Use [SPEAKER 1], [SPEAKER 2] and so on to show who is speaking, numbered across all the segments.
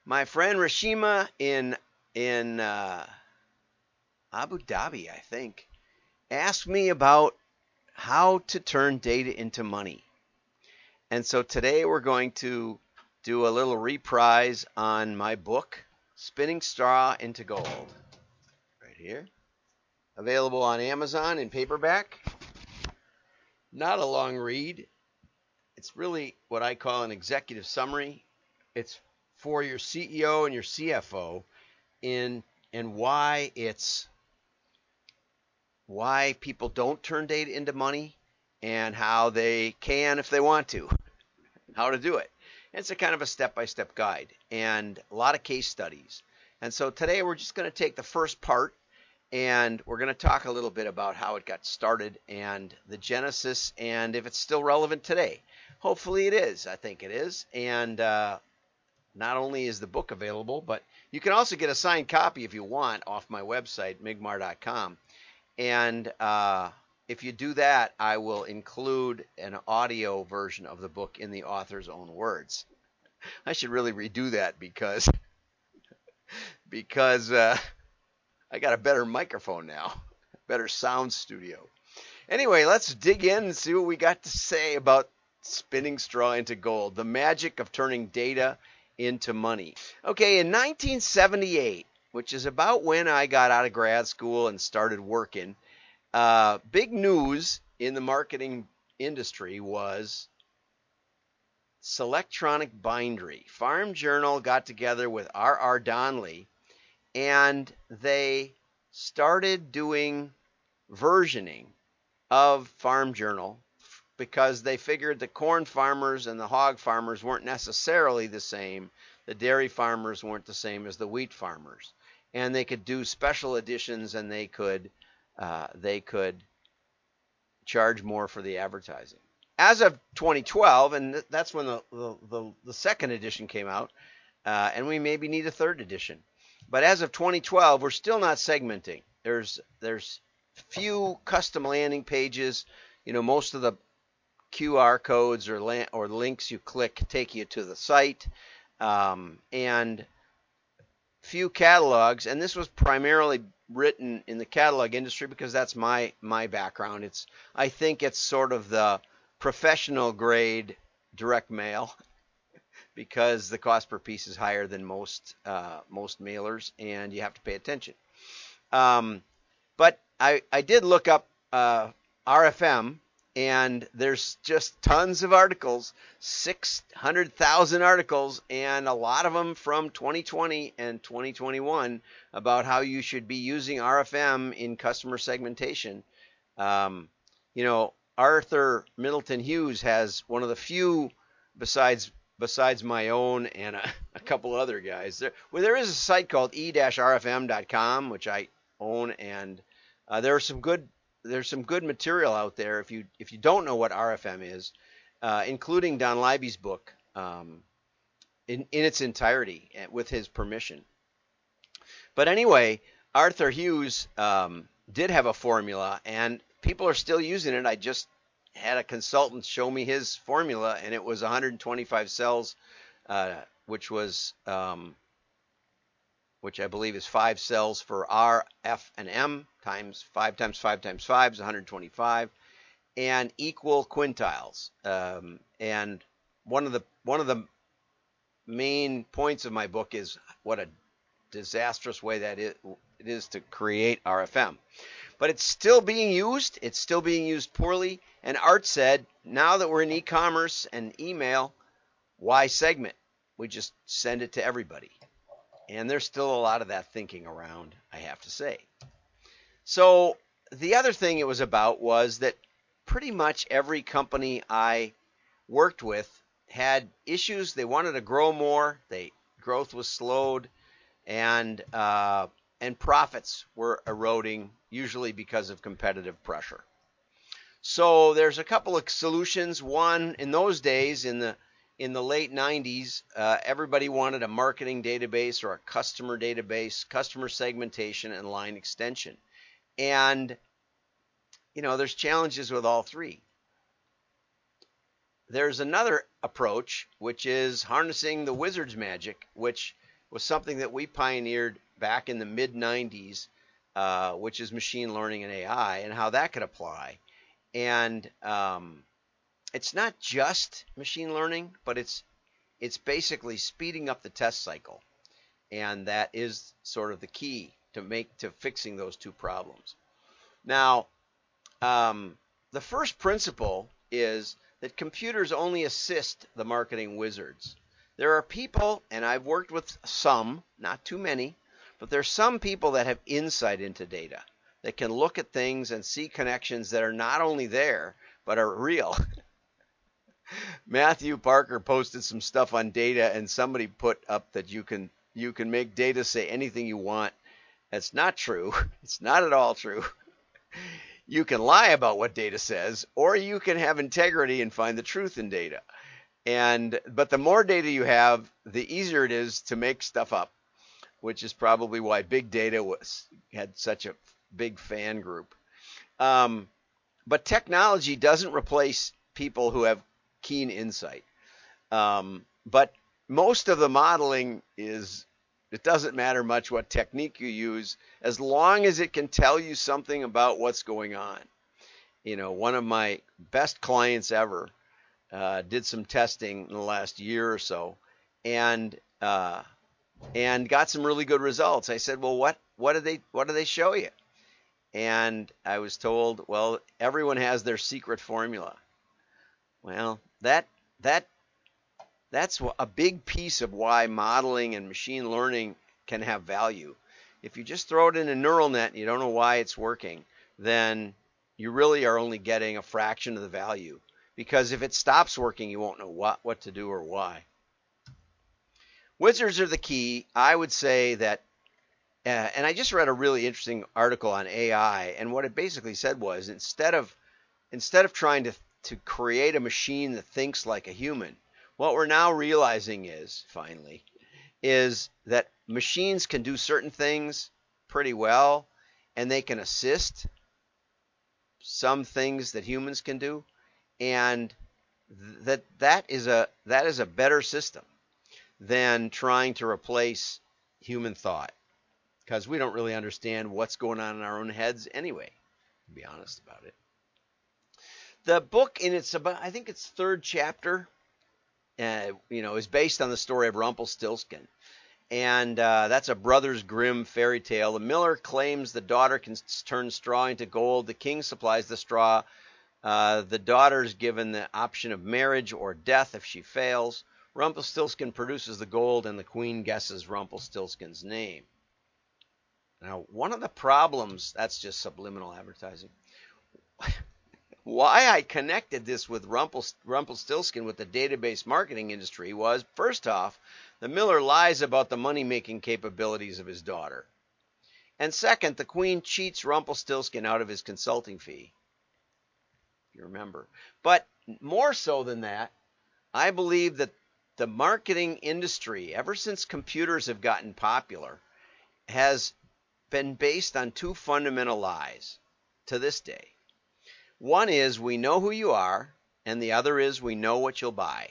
[SPEAKER 1] My friend Rashima in Abu Dhabi, I think, asked me about how to turn data into money. And so today we're going to do a little reprise on my book, Spinning Straw into Gold, right here. Available on Amazon in paperback. Not a long read. It's really what I call an executive summary. It's for your CEO and your CFO and why people don't turn data into money and how they can if they want to, how to do it. It's a kind of a step-by-step guide and a lot of case studies. And so today we're just going to take the first part and we're going to talk a little bit about how it got started and the genesis and if it's still relevant today. Hopefully it is. I think it is. And not only is the book available, but you can also get a signed copy if you want off my website, migmar.com. And if you do that, I will include an audio version of the book in the author's own words. I should really redo that because I got a better microphone now, better sound studio. Anyway, let's dig in and see what we got to say about spinning straw into gold, the magic of turning data into money. Okay, in 1978, which is about when I got out of grad school and started working, big news in the marketing industry was Selectronic Bindery. Farm Journal got together with R.R. Donnelley, and they started doing versioning of Farm Journal because they figured the corn farmers and the hog farmers weren't necessarily the same. The dairy farmers weren't the same as the wheat farmers. And they could do special editions and they could charge more for the advertising. As of 2012, and that's when the second edition came out, and we maybe need a third edition. But as of 2012, we're still not segmenting. There's few custom landing pages. Most of the QR codes or links you click take you to the site, and few catalogs. And this was primarily written in the catalog industry because that's my background. I think it's sort of the professional grade direct mail because the cost per piece is higher than most mailers, and you have to pay attention. But I did look up RFM, and there's just tons of articles, 600,000 articles, and a lot of them from 2020 and 2021 about how you should be using RFM in customer segmentation. Arthur Middleton Hughes has one of the few, besides my own and a couple other guys. There is a site called e-rfm.com, which I own, and there's some good material out there if you don't know what RFM is, including Don Leiby's book in its entirety with his permission. But anyway, Arthur Hughes did have a formula, and people are still using it. I just had a consultant show me his formula, and it was 125 cells, which I believe is 5 cells for R, F, and M times 5 times 5 times 5 is 125, and equal quintiles. And one of the main points of my book is what a disastrous way that it is to create RFM. But it's still being used. It's still being used poorly. And Art said, now that we're in e-commerce and email, why segment? We just send it to everybody. And there's still a lot of that thinking around, I have to say. So the other thing it was about was that pretty much every company I worked with had issues. They wanted to grow more. Growth was slowed, and profits were eroding, usually because of competitive pressure. So there's a couple of solutions. One, in those days, in the late 90s, everybody wanted a marketing database or a customer database, customer segmentation, and line extension. And, there's challenges with all three. There's another approach, which is harnessing the wizard's magic, which was something that we pioneered back in the mid 90s, which is machine learning and AI, and how that could apply. And it's not just machine learning, but it's basically speeding up the test cycle, and that is sort of the key to fixing those two problems. Now, the first principle is that computers only assist the marketing wizards. There are people, and I've worked with some, not too many, but there's some people that have insight into data, that can look at things and see connections that are not only there, but are real. Matthew Parker posted some stuff on data, and somebody put up that you can make data say anything you want. That's not true. It's not at all true. You can lie about what data says, or you can have integrity and find the truth in data. But the more data you have, the easier it is to make stuff up, which is probably why big data had such a big fan group. But technology doesn't replace people who have keen insight. But most of the modeling it doesn't matter much what technique you use, as long as it can tell you something about what's going on. One of my best clients ever did some testing in the last year or so, and got some really good results. I said, well, what do they show you? And I was told, well, everyone has their secret formula. Well, that's a big piece of why modeling and machine learning can have value. If you just throw it in a neural net and you don't know why it's working, then you really are only getting a fraction of the value. Because if it stops working, you won't know what to do or why. Wizards are the key. I would say that, and I just read a really interesting article on AI, and what it basically said was instead of trying to create a machine that thinks like a human, what we're now realizing finally is that machines can do certain things pretty well, and they can assist some things that humans can do, and that is a better system than trying to replace human thought, because we don't really understand what's going on in our own heads anyway, to be honest about it. The book I think its third chapter, is based on the story of Rumpelstiltskin. And that's a Brothers Grimm fairy tale. The miller claims the daughter can turn straw into gold. The king supplies the straw. The daughter is given the option of marriage or death if she fails. Rumpelstiltskin produces the gold, and the queen guesses Rumpelstiltskin's name. Now, one of the problems, that's just subliminal advertising. Why I connected this with Rumpelstiltskin with the database marketing industry was, first off, the miller lies about the money-making capabilities of his daughter. And second, the queen cheats Rumpelstiltskin out of his consulting fee, if you remember. But more so than that, I believe that the marketing industry, ever since computers have gotten popular, has been based on two fundamental lies to this day. One is we know who you are, and the other is we know what you'll buy.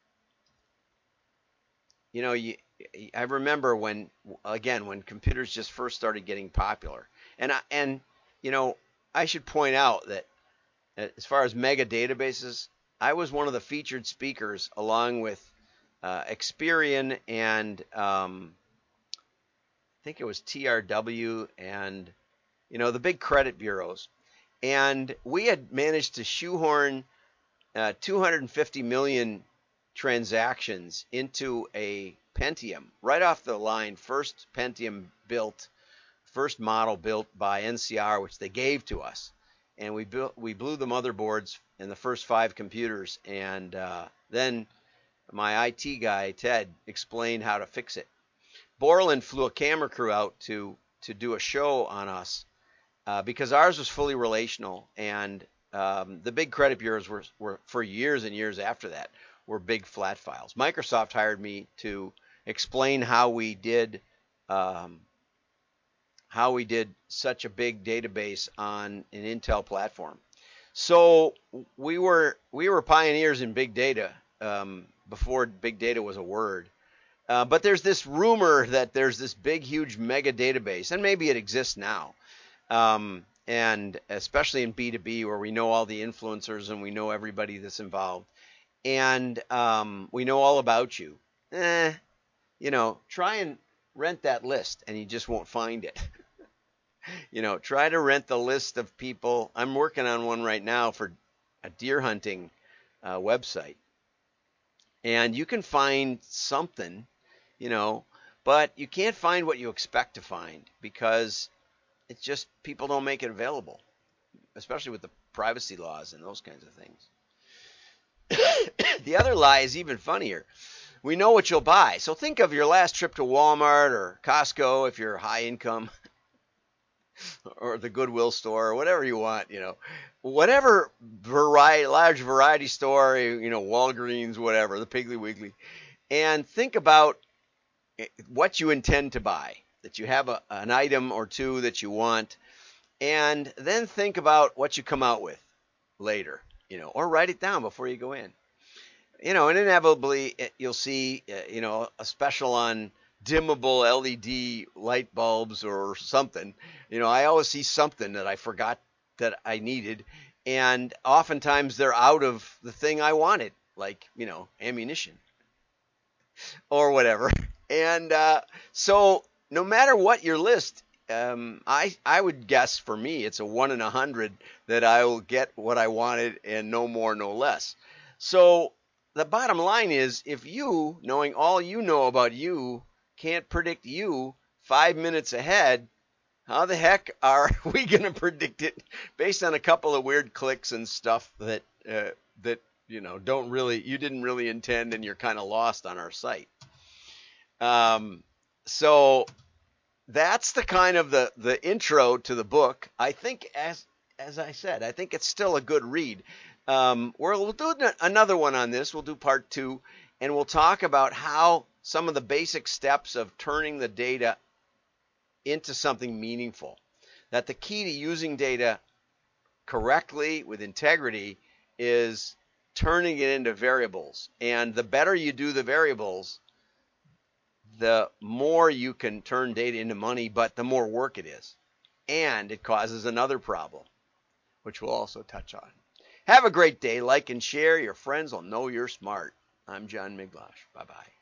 [SPEAKER 1] I remember when computers just first started getting popular, and I should point out that as far as mega databases, I was one of the featured speakers along with Experian and I think it was TRW and the big credit bureaus. And we had managed to shoehorn 250 million transactions into a Pentium right off the line. First model built by NCR, which they gave to us. And we blew the motherboards in the first 5 computers. And then my IT guy, Ted, explained how to fix it. Borland flew a camera crew out to do a show on us. Because ours was fully relational, and the big credit bureaus were for years and years after that were big flat files. Microsoft hired me to explain how we did such a big database on an Intel platform. So we were pioneers in big data before big data was a word. But there's this rumor that there's this big, huge mega database, and maybe it exists now. And especially in B2B, where we know all the influencers and we know everybody that's involved, and we know all about you. Try and rent that list, and you just won't find it. Try to rent the list of people. I'm working on one right now for a deer hunting website, and you can find something, but you can't find what you expect to find because it's just people don't make it available, especially with the privacy laws and those kinds of things. The other lie is even funnier. We know what you'll buy. So think of your last trip to Walmart or Costco if you're high income, or the Goodwill store, or whatever you want, whatever large variety store, Walgreens, whatever, the Piggly Wiggly, and think about what you intend to buy, that you have an item or two that you want, and then think about what you come out with later, or write it down before you go in. And inevitably you'll see, a special on dimmable LED light bulbs or something. I always see something that I forgot that I needed, and oftentimes they're out of the thing I wanted, like, ammunition or whatever. And so no matter what your list, I would guess for me it's a 1 in 100 that I will get what I wanted and no more, no less. So the bottom line is, if you, knowing all you know about you, can't predict you 5 minutes ahead, how the heck are we going to predict it based on a couple of weird clicks and stuff that you didn't really intend, and you're kind of lost on our site. So that's the kind of the intro to the book. I think, as I said, I think it's still a good read. We'll do another one on this. We'll do part 2, and we'll talk about how some of the basic steps of turning the data into something meaningful. That the key to using data correctly with integrity is turning it into variables. And the better you do the variables, the more you can turn data into money, but the more work it is. And it causes another problem, which we'll also touch on. Have a great day. Like and share. Your friends will know you're smart. I'm John Miglautsch. Bye-bye.